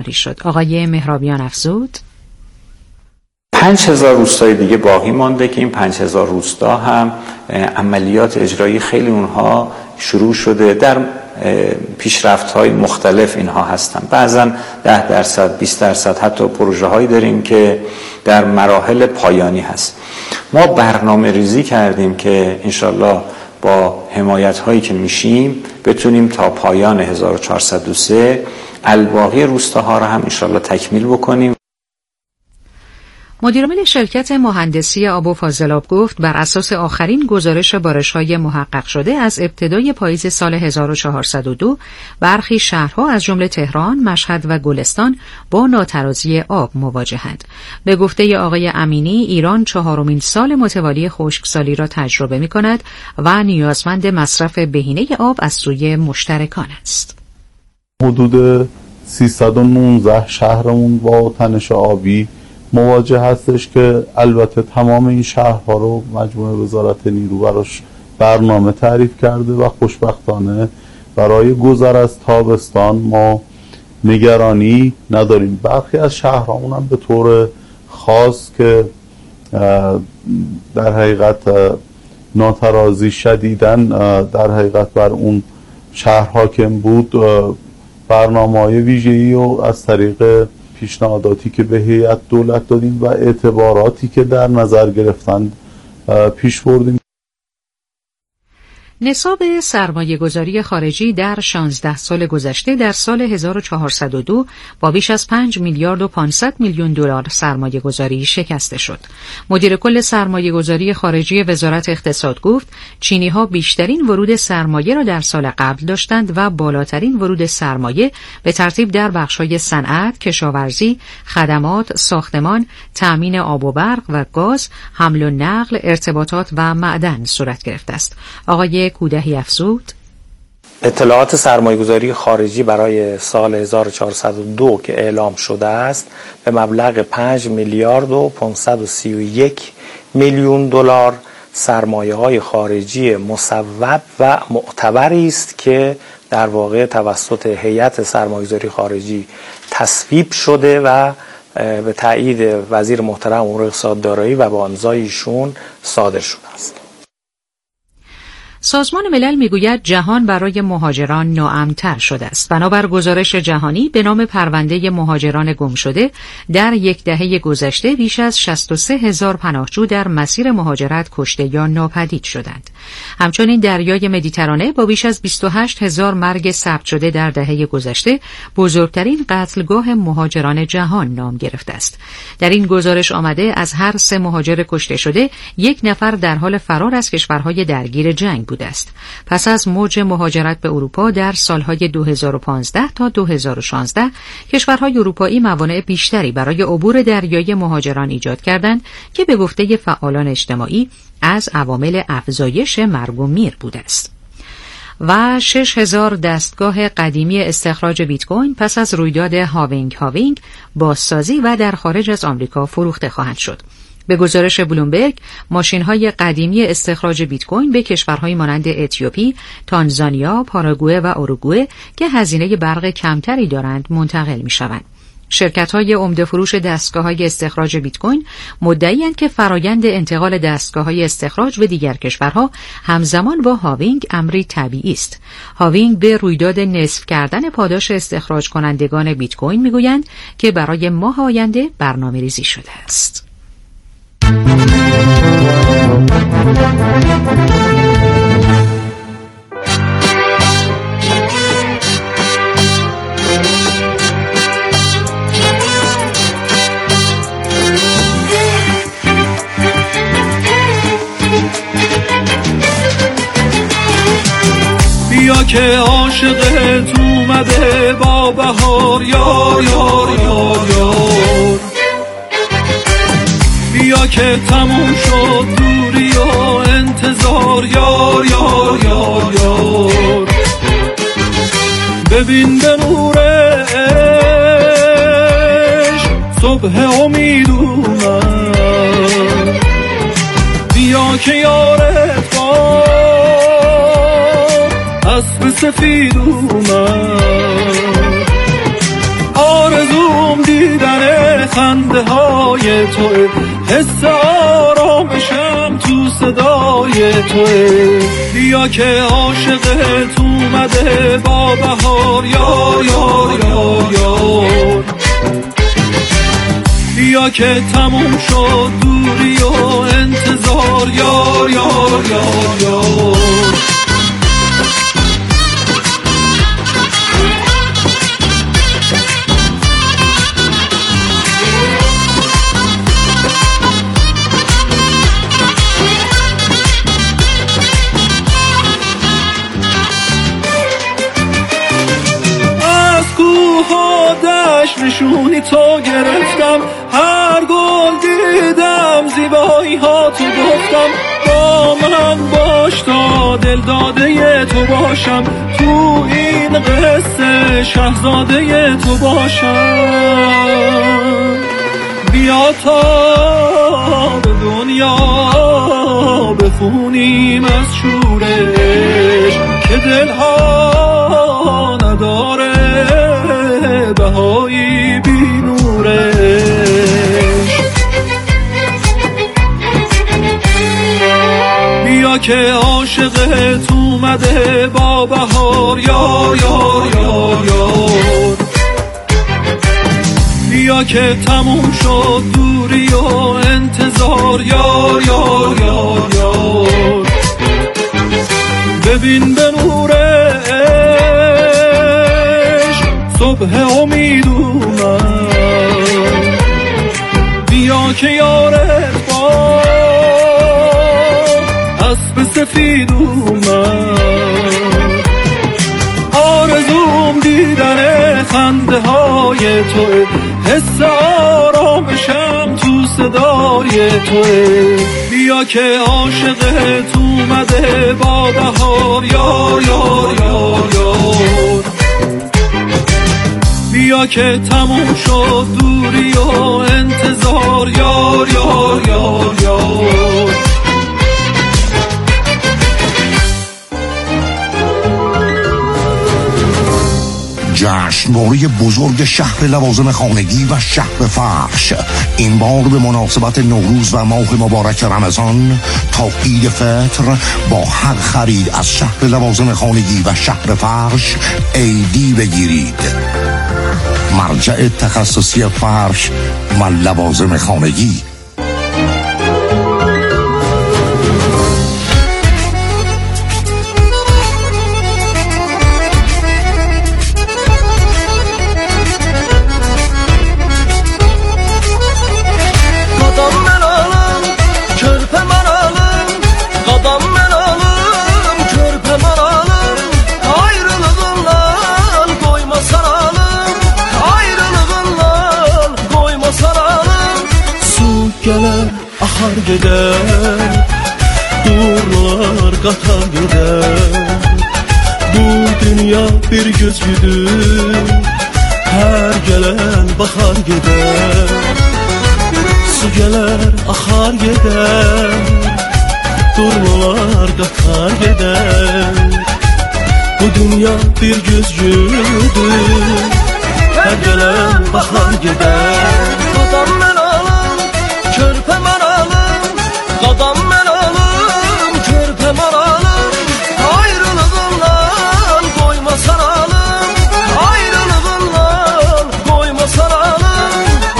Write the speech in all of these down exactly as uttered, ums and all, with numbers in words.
جاری شد. آقای مهرابیان افزود پنج هزار روستای دیگه باقی مانده که این پنج هزار روستا هم عملیات اجرایی خیلی اونها شروع شده. در پیشرفت‌های مختلف اینها هستن، بعضا ده درصد بیست درصد حتی پروژه هایی داریم که در مراحل پایانی هست. ما برنامه ریزی کردیم که انشالله با حمایت هایی که میشیم بتونیم تا پایان هزار و چهارصد و سه الباقی روستاها را هم انشالله تکمیل بکنیم. مدیرعامل شرکت مهندسی آب و فاضلاب گفت بر اساس آخرین گزارش بارش‌های محقق شده از ابتدای پاییز سال هزار و چهارصد و دو برخی شهرها از جمله تهران، مشهد و گلستان با ناترازی آب مواجهند. به گفته آقای امینی ایران چهارمین سال متوالی خشکسالی را تجربه می‌کند و نیازمند مصرف بهینه آب از سوی مشترکان است. حدود سیصد و نوزده شهرمون با تنش آبی مواجه هستش که البته تمام این شهرها رو مجموعه وزارت نیرو براش برنامه تعریف کرده و خوشبختانه برای گذر از تابستان ما نگرانی نداریم. برخی از شهرهامون هم به طور خاص که در حقیقت ناترازی شدیدن در حقیقت بر اون شهر حاکم بود، برنامه‌های ویژه‌ای رو از طریق پیشنهاداتی که به هیئت دولت دادیم و اعتباراتی که در نظر گرفتن پیش بردیم. نصاب سرمایه‌گذاری خارجی در شانزده سال گذشته در سال هزار و چهارصد و دو با بیش از پنج میلیارد و پانصد میلیون دلار سرمایه‌گذاری شکسته شد. مدیر کل سرمایه‌گذاری خارجی وزارت اقتصاد گفت چینی‌ها بیشترین ورود سرمایه را در سال قبل داشتند و بالاترین ورود سرمایه به ترتیب در بخش‌های صنعت، کشاورزی، خدمات، ساختمان، تأمین آب و برق و گاز، حمل و نقل، ارتباطات و معدن صورت گرفته است. آقای کودهی افزود اطلاعات سرمایه‌گذاری خارجی برای سال هزار و چهارصد و دو که اعلام شده است به مبلغ پنج میلیارد و پانصد و سی و یک میلیون دلار سرمایه‌های خارجی مصوب و معتبری است که در واقع توسط هیئت سرمایه‌گذاری خارجی تصویب شده و به تایید وزیر محترم امور اقتصاد دارایی و با امضای ایشون صادر شده است. سازمان ملل میگوید جهان برای مهاجران ناامن‌تر شده است. بنابر گزارش جهانی به نام پرونده مهاجران گم شده در یک دهه گذشته بیش از شصت و سه هزار پناهجو در مسیر مهاجرت کشته یا ناپدید شدند. همچنین دریای مدیترانه با بیش از بیست و هشت هزار مرگ ثبت شده در دهه گذشته بزرگترین قتلگاه مهاجران جهان نام گرفته است. در این گزارش آمده از هر سه مهاجر کشته شده یک نفر در حال فرار از کشورهای درگیر جنگ بوده است. پس از موج مهاجرت به اروپا در سالهای دو هزار و پانزده تا دو هزار و شانزده کشورهای اروپایی موانع بیشتری برای عبور دریایی مهاجران ایجاد کردند که به گفته فعالان اجتماعی از عوامل افزایش مرگ و میر بوده است. و شش هزار دستگاه قدیمی استخراج بیت کوین پس از رویداد هاوینگ هاوینگ بازسازی و در خارج از آمریکا فروخته خواهند شد. به گزارش بلومبرگ، ماشین‌های قدیمی استخراج بیت کوین به کشورهای مانند اتیوپی، تانزانیا، پاراگوئه و اوروگوئه که هزینه برق کمتری دارند منتقل می‌شوند. شرکت‌های عمده فروش دستگاه‌های استخراج بیت کوین مدعی‌اند که فرایند انتقال دستگاه‌های استخراج به دیگر کشورها همزمان با هاوینگ امری طبیعی است. هاوینگ به رویداد نصف کردن پاداش استخراج کنندگان بیت کوین می‌گویند که برای ماه آینده برنامه‌ریزی شده است. بیا که عاشقت اومده با بهار یار یار یار یار بیا که تموم شد دوری و انتظار یار یار یار یار ببین به نورش صبح امید اومد بیا که یارت با اسب سفید اومد آرزو خنده های توه، حس آرامشم تو صدای توه. بیا که عاشقت اومده با بهار یار یار یار یار. بیا که تموم شد دوری و انتظار یار یار یار یار. نشونی تو گرفتم، هر گل دیدم زیبایی ها تو گفتم. با من باش تا دل داده تو باشم، تو این قصه شاهزاده تو باشم. بیا تا به دنیا بخونیم از شورش که دلها نداره بهایی بی نورش. بیا که عاشقت اومده با بهار یار یار یار یار. بیا که تموم شد دوری و انتظار یار یار یار یار. ببین به نورش صبح امید اومد. بیا که یارت با اسب سفید اومد. آرزوم دیدن خنده های توه، حس آرامشم تو صدای توه. بیا که عاشقت اومده با بهار یار یار یار یار. بیا که تموم شد دوری و انتظار یار یار یار یار. جشنواره بزرگ شهر لوازم خانگی و شهر فرش این بار به مناسبت نوروز و ماه مبارک رمضان تا عید فطر با هر خرید از شهر لوازم خانگی و شهر فرش عیدی بگیرید. مرجع تخصصی فرش و لوازم خانگی. Akar gider, durlar qatar gider. Bu dünya bir güzgüdür, her gelen bakar gider. Su geler, akar gider, durlar qatar gider. Bu dünya bir güzgüdür, her gelen bakar gider. Adam ben alım, körpe ben alım, qadam mən alım, körpə mən alım. Ayrılığından qoymasan alım, ayrılığından qoymasan alım.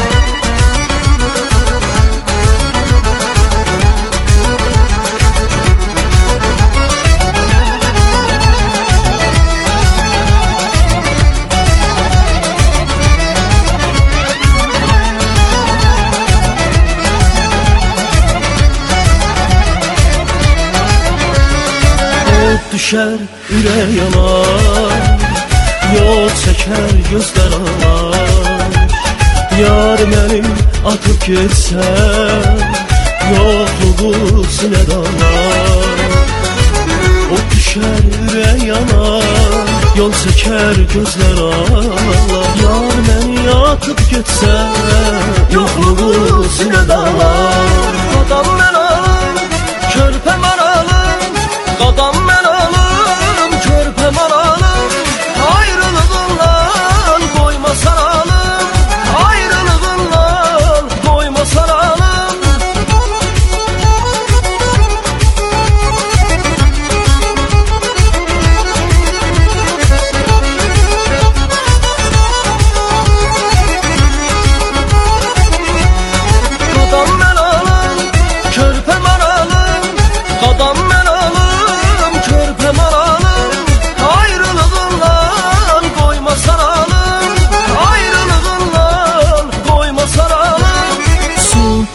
Düşər ürək yanar, yol çəkər gözlər ağlar. Yar mənim atıb getsən, yoxluğu sinə dalar. O düşər ürək yanar, yol çəkər gözlər ağlar. Yar məni atıb getsən, yoxluğu sinə dalar. Qadam mən alım, körpə mən alım, qadam mən alım, körpə mən alım. Ayrılığından qoymasan alım, ayrılığından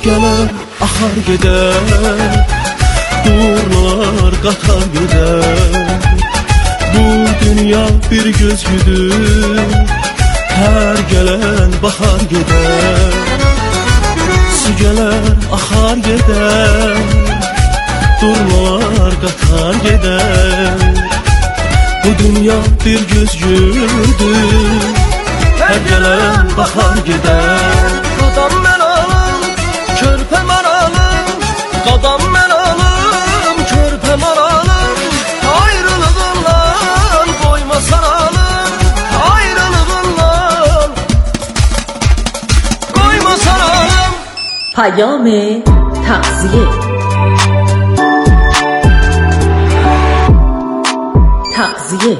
gelir ahar gider, durlar qatar gider. Bu dünya bir gözgüdür, her gelen bahar gider. Su gelir ahar gider, durlar qatar gider. Bu dünya bir gözgüdür, her gelen bahar gider. Qadam mən alım, körpə mən alım, qadam mən alım, körpə mən alım. Ayrılığından qoymasan alım, ayrılığından qoymasan alım. پیام تغذیه تغذیه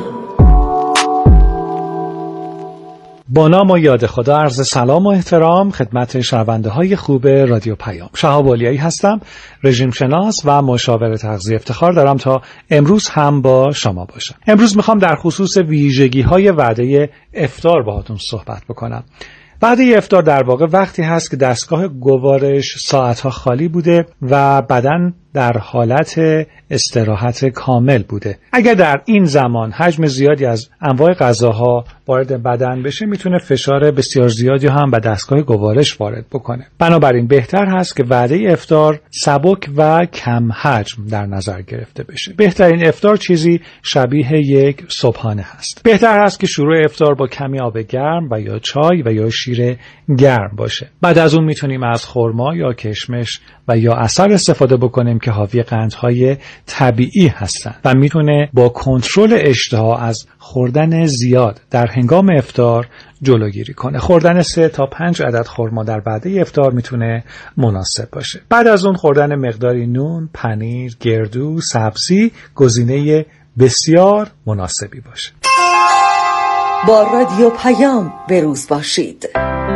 با نام و یاد خدا عرض سلام و احترام خدمت شنونده های خوب رادیو پیام. شهاب اولیایی هستم، رژیم شناس و مشاور تغذیه. افتخار دارم تا امروز هم با شما باشم. امروز میخوام در خصوص ویژگی های وعده افطار باهاتون صحبت بکنم. وعده افطار در واقع وقتی هست که دستگاه گوارش ساعتها خالی بوده و بدن در حالت استراحت کامل بوده. اگر در این زمان حجم زیادی از انواع غذاها وارد بدن بشه میتونه فشار بسیار زیادی هم به دستگاه گوارش وارد بکنه. بنابراین بهتر هست که وعده افطار سبک و کم حجم در نظر گرفته بشه. بهترین افطار چیزی شبیه یک صبحانه هست. بهتر هست که شروع افطار با کمی آب گرم و یا چای و یا شیر گرم باشه. بعد از اون میتونیم از خرما یا کشمش و یا عسل استفاده بکنیم که حاوی قندهای طبیعی هستند و میتونه با کنترل اشتها از خوردن زیاد در هنگام افطار جلوگیری کنه. خوردن سه تا پنج عدد خرما در وعده افطار میتونه مناسب باشه. بعد از اون خوردن مقداری نون، پنیر، گردو، سبزی گزینه بسیار مناسبی باشه. با رادیو پیام بروز باشید.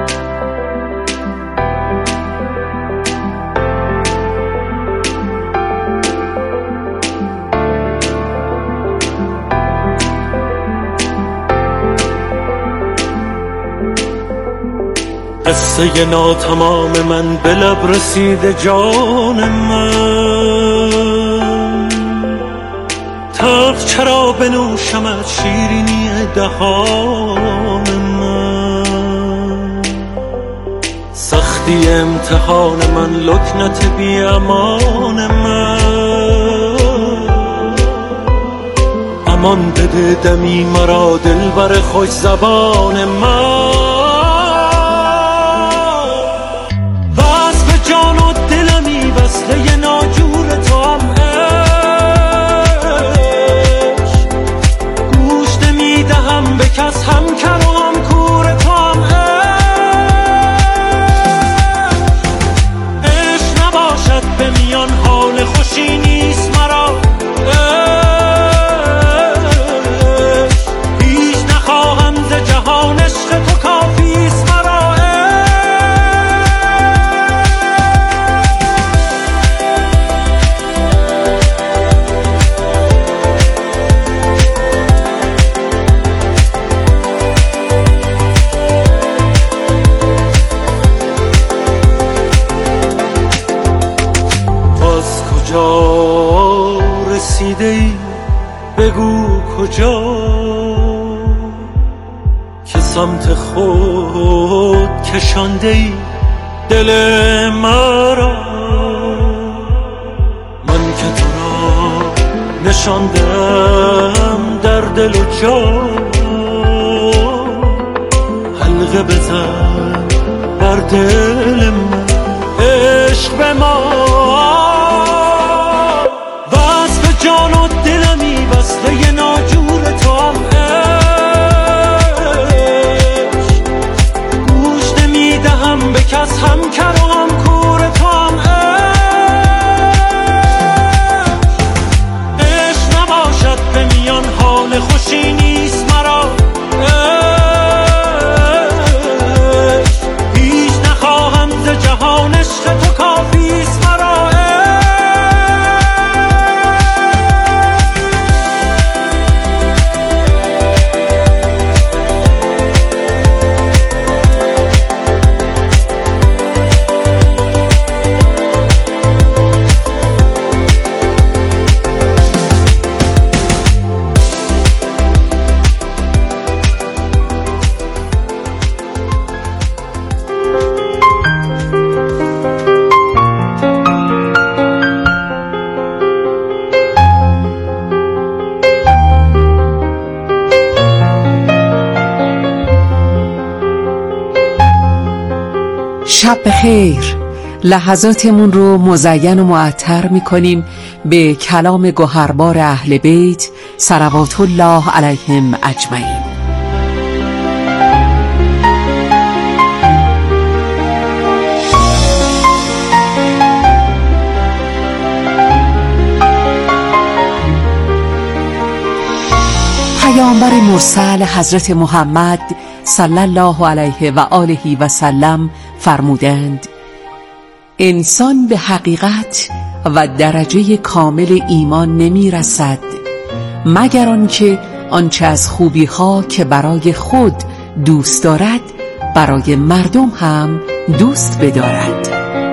قصه ناتمام من به لب رسیده جان من، تلخ چرا بنوشمت شیرینی دهان من. سختی امتحان من لکنت بی امان من، امان بده دمی مرا دلبر خوش زبان من. وصله ناجور تو هم عشق، گوش نمیدهم به کس هم کر و هم کور تو هم عشق. عشق نباشد به میان حال خوشی نیست مرا، عشق هیچ نخواهم ز جهان عشق تو کافیست مرا. رسیده ای بگو کجا که سمت خود کشانده ای دل مرا. من که تو را نشاندم در دل و جان، حلقه بزن بر دل من عشق به ما. جان و دلمی وصله ناجور تو هم عشق، گوش نمیدهم به کس هم کر و هم کور تو هم عشق. عشق نباشد به میان حال خوشی نیست مرا، عشق هیچ نخواهم ز جهان عشق تو کافیست مرا. شب بخیر. لحظاتمون رو مزین و معطر میکنیم به کلام گوهربار اهل بیت صلوات الله علیهم اجمعین. پیامبر مرسل حضرت محمد صلی الله علیه و آله و سلم فرمودند: انسان به حقیقت و درجه کامل ایمان نمی رسد مگر آنکه آنچه از خوبی ها که برای خود دوست دارد برای مردم هم دوست بدارد.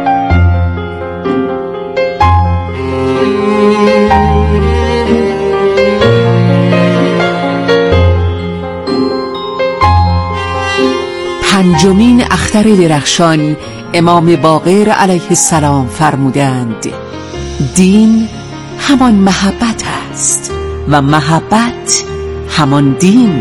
پنجمین اختر درخشان امام باقر علیه السلام فرمودند: دین همان محبت است و محبت همان دین.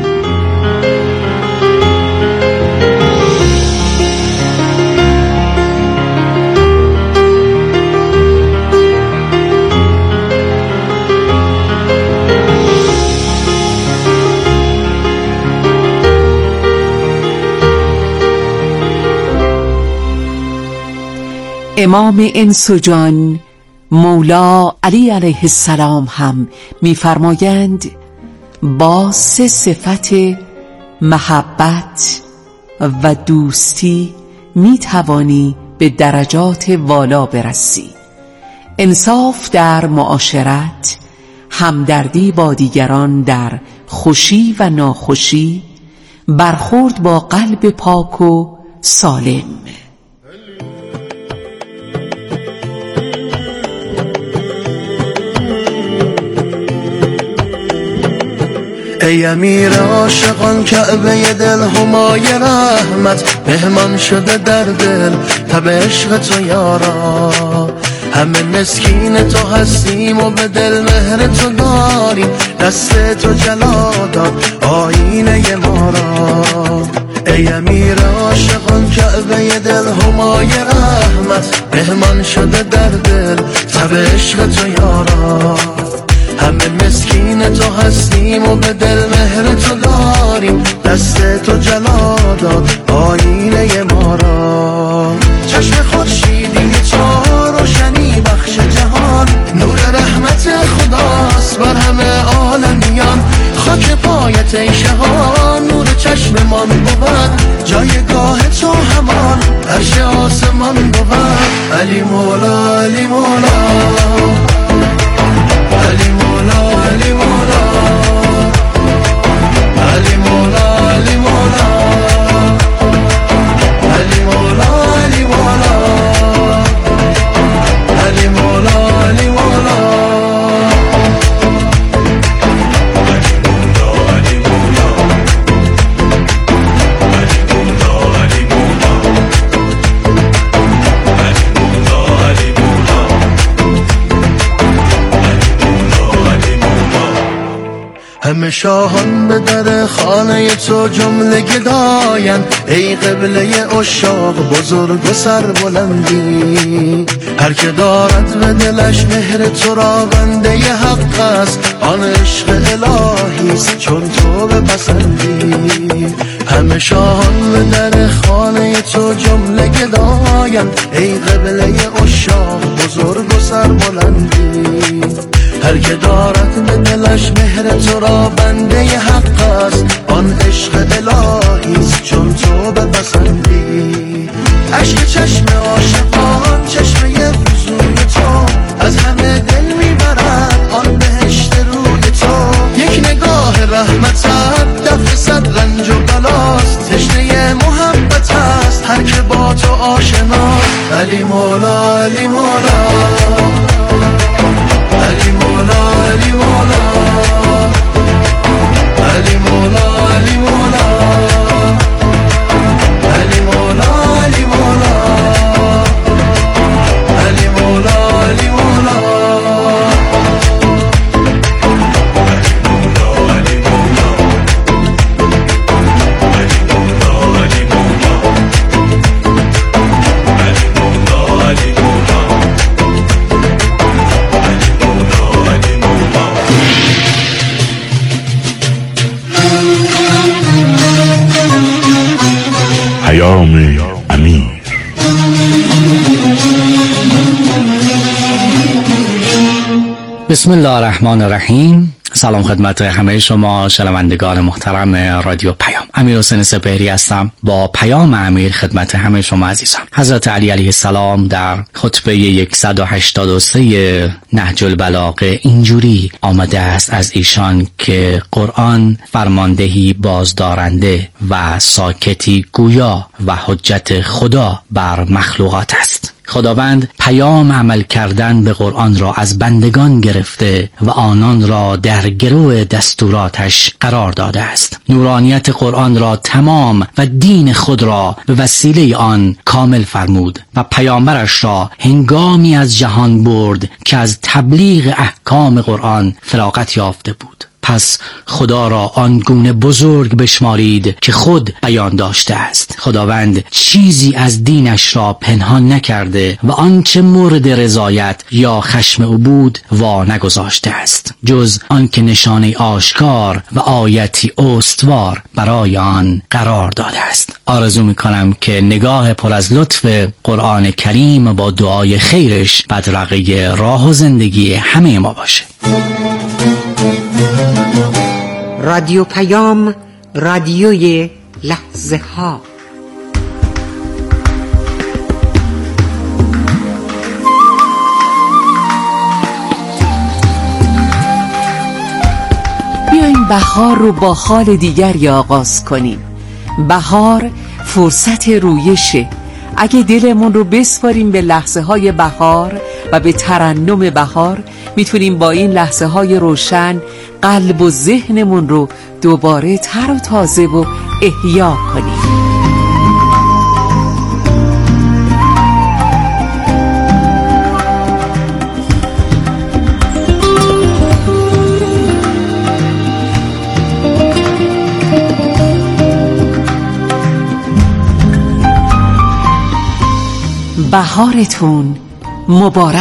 امام انس و جان مولا علی علیه السلام هم می‌فرمایند: با سه صفت محبت و دوستی می‌توانی به درجات والا برسی: انصاف در معاشرت، همدردی با دیگران در خوشی و ناخوشی، برخورد با قلب پاک و سالم. ای امیر عاشقان کعبه دل همای رحمت، مهمان شده در دل تب عشق تو یارا. همه مسکین تو هستیم و به دل مهر تو داریم، دست تو جلا داد آینه ما را. ای امیر عاشقان کعبه دل همای رحمت، مهمان شده در دل تب عشق تو یارا. همه مسکین تو هستیم و به دل مهر تو داریم، دست تو جلا داد آینه ما را. چشم خورشیدی تو روشنی بخش جهان، نور رحمت خداست بر همه عالمیان. خاک پایت ای شهان، نور چشممان بود جایگاه تو همان، عرش آسمان بود. علی مولا علی مولا علی مولا علی مولا علی مولا علی مولا علی مولا علی مولا علی مولا علی مولا همه شاهان به در خانه تو جمله گداین، ای قبله عشاق بزرگ و سربلندی. هر که دارد به دلش مهر تو را بنده ی حق است، آن عشق الهیست چون تو بپسندی. همه شاهان به در خانه تو جمله گداین، ای قبله عشاق بزرگ و سربلندی. هر که دارد به دلش مهر تو را بنده ی حق است، آن عشق الهیست چون تو بپسندی. عشق چشم عاشقان چشمه وضوی تو، از همه دل میبرد آن بهشت روی تو. یک نگاه رحمتت دفع صد رنج و بلاست، تشنه محبت است هر که با تو آشناست. علی مولا علی مولا علی مولا علی مولا علی مولا علی مولا علی مولا علی مولا علی مولا علی مولا علی مولا پیام امیر. بسم الله الرحمن الرحیم. سلام خدمت همه شما شنوندگان محترم رادیو پیام. امیر حسین سپهری هستم با پیام امیر خدمت همه شما عزیزان. حضرت علی علیه السلام در خطبه صد و هشتاد و سه نهج البلاغه اینجوری آمده است از ایشان که قرآن فرماندهی بازدارنده و ساکتی گویا و حجت خدا بر مخلوقات است. خداوند پیام عمل کردن به قرآن را از بندگان گرفته و آنان را در گرو دستوراتش قرار داده است. نورانیت قرآن را تمام و دین خود را به وسیله آن کامل فرمود و پیامبرش را هنگامی از جهان برد که از تبلیغ احکام قرآن فراغت یافته بود. پس خدا را آنگونه بزرگ بشمارید که خود بیان داشته است. خداوند چیزی از دینش را پنهان نکرده و آنچه مورد رضایت یا خشم او بود وا نگذاشته است، جز آنکه نشانه آشکار و آیتی استوار برای آن قرار داده است. آرزو میکنم که نگاه پر از لطف قرآن کریم با دعای خیرش بدرقه راه و زندگی همه ما باشه. رادیو پیام، رادیوی لحظه ها. بیاین بهار رو با حال دیگری آغاز کنیم. بهار فرصت رویشه. اگه دلمون رو بسپاریم به لحظه های بهار و به ترنم بهار، میتونیم با این لحظه های روشن قلب و ذهنمون رو دوباره تر و تازه و احیا کنیم. بهارتون مبارک.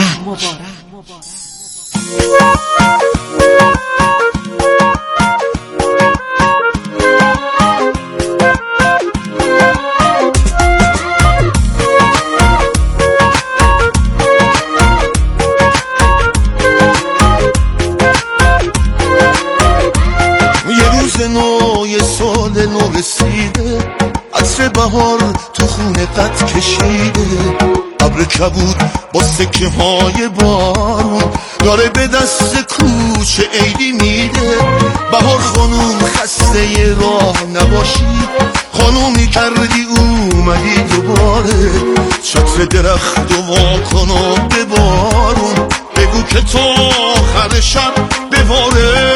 یه روز نو، یه سال نو رسیده، عطر بهار تو خونه قد کشیده، ابر کبود با سکه های بارون داره به دست کوچه عیدی میده. بهار خانوم خسته ی راه نباشی، خانومی کردی اومدی دوباره، چتر درخت و واکن و ببارون، بگو که تا آخر شب بباره.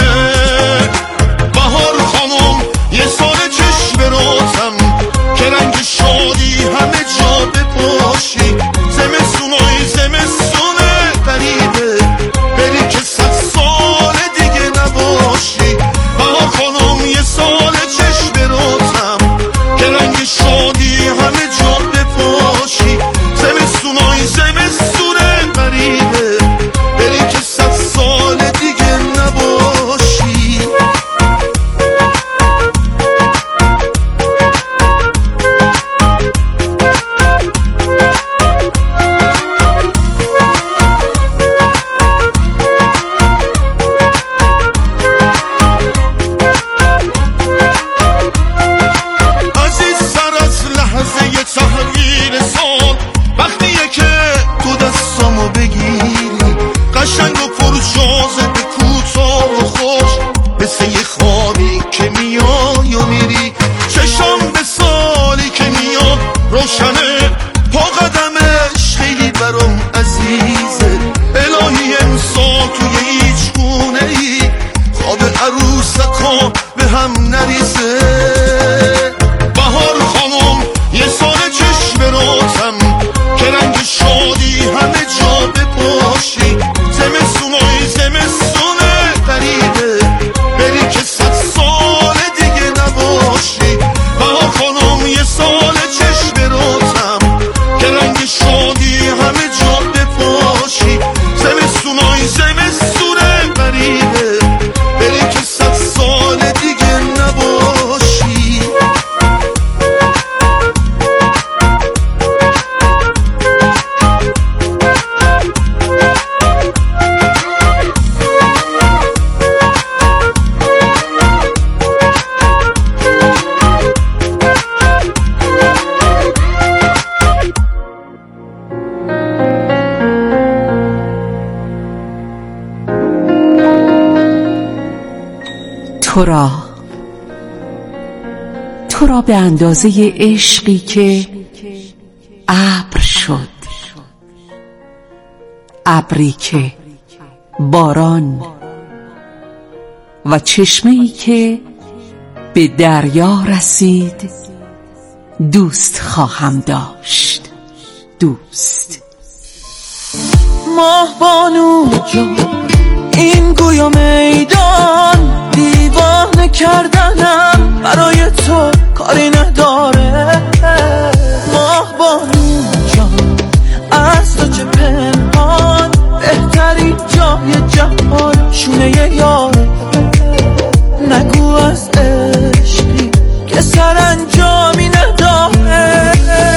بهار خانوم یه سال چشم راتم که رنگ شادی همه جا بپاشی، زمستونای زمستونه غریبه، بری که صد سال دیگه نباشی. بهار خانم یه سال چشم راتم که رنگ شادی همه جا بپاشی، زمستونای زمستونه غریبه، بری که صد سال تو را تو را به اندازه عشقی که ابر شد، ابری که باران و چشمه‌ای که به دریا رسید دوست خواهم داشت، دوست. ماه بانو جان این گویا میدان دیوانه کردنم برای تو کاری نداره. ماه بانو جان از تو چه پنهان بهترین جای جهان شونه یاره. نگو از عشقی که سرانجامی نداره.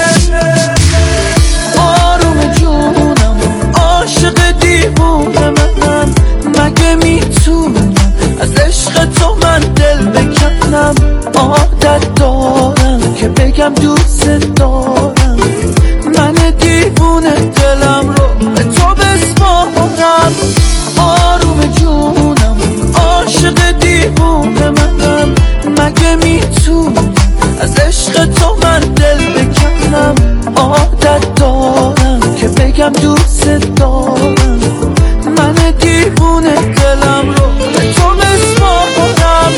آروم جونم عاشق دیوونه منم، مگه میتونم از عشق تو من دل بکنم؟ عادت دارم که بگم دوست دارم، من دیوونه دلم رو به تو بسپارم. آروم جونم عاشق دیوونه منم، مگه میتونم از عشق تو من دل بکنم؟ عادت دارم که بگم دوست دارم، من دیوونه دلم رو به تو بسپارم.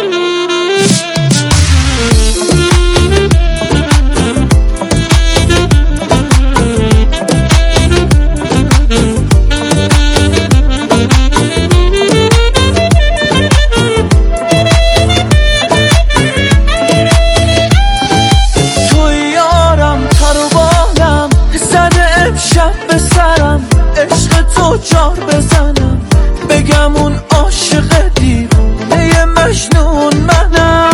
جار بزنم بگم اون عاشق دیوونه مجنون منم.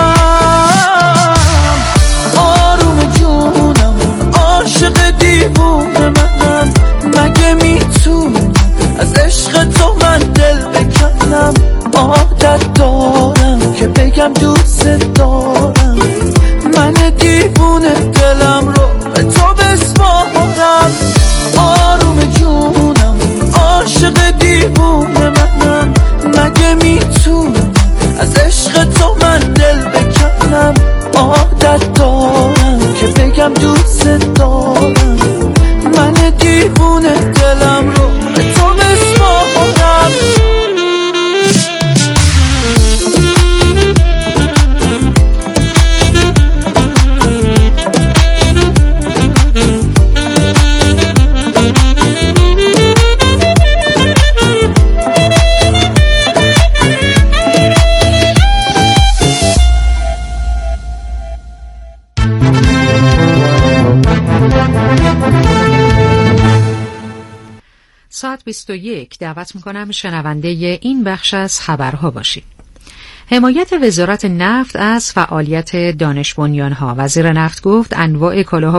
آروم جونم عاشق دیوونه منم، مگه میتونم از عشق تو من دل بکنم؟ عادت دارم که بگم دوست دارم، من دیوونه دلم رو به تو بسپارم. آروم جونم عاشق دیوونه منم، مگه میتونم از عشق تو من دل بکنم؟ عادت دارم که بگم دوست دارم، من دیوونه دلم رو به تو بسپارم. ساعت بیست و یک دعوت میکنم شنونده این بخش از خبرها باشید. حمایت وزارت نفت از فعالیت دانش بنیان‌ها. وزیر نفت گفت انواع کالاها